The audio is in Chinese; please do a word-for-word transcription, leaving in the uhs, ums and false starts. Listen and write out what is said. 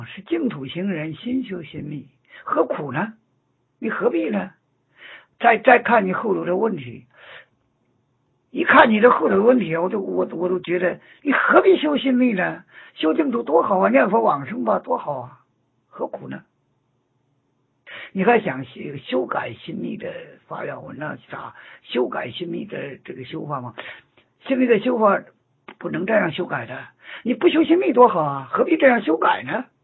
是净土行人心修心密，何苦呢？你何必呢？再再看你后头的问题，一看你这后头的问题，我都我我都觉得你何必修心密呢？修净土多好啊，念佛往生吧多好啊，何苦呢？你还想修修改心密的发愿文呢？啥修改心密的这个修法吗？心密的修法不能这样修改的，你不修心密多好啊，何必这样修改呢？